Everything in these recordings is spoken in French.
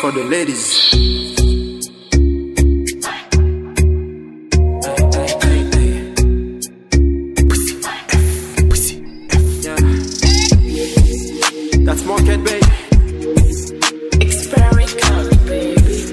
for the ladies. Pussy F. Yeah. That's market, babe. Experimental, baby.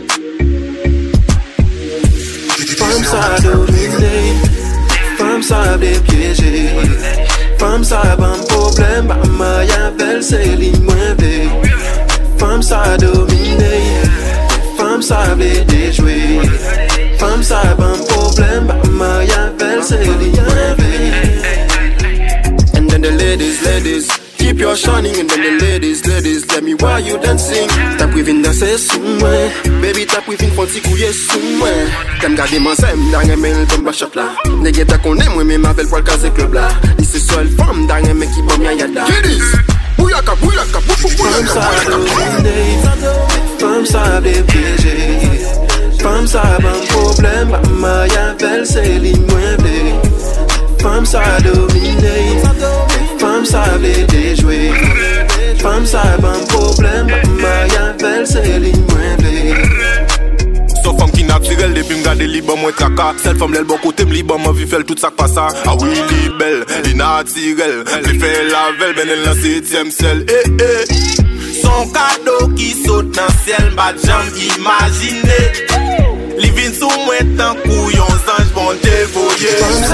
Femme ça dominer, femme ça dépiéger, femme ça ban problème, bah ma y'appelle c'est l'immuable. Femme ça dominer, femme ça veut déjouer, femme ça ban problème, bah ma y'appelle c'est l'immuable. And then the ladies, keep your shining. And then the ladies, let me why you dancing. Tap within the say somewhere, baby tap within fancy couille somewhere. T'aimes garder mon sem dans un mail comme la shop là. Nègre ta connaît moi mais m'appelle pour le caser club là. Dis c'est seule femme dans un mec qui bombe ya yada. Kiddies, bouyaka, femme ça dominer, femme ça dépiéger, femme ça ban problème, bah ma y'appelle c'est l'immuable. Femme ça dominer, femme ça veut déjouer, femme ça ban problème, ma y'appelle c'est l'immuable. So femme qui naturelle depuis m'garde libre moins traka. Celle femme l'elle bon côté m'libre m'en vie fait tout ça pas ça. Ah oui li belle, li naturelle, li fait la velle ben elle dans 7e ciel. Son cadeau qui saute dans ciel m'a jamais imaginé. Li vin sous moi tant couillon ange bon dévoyé. Femme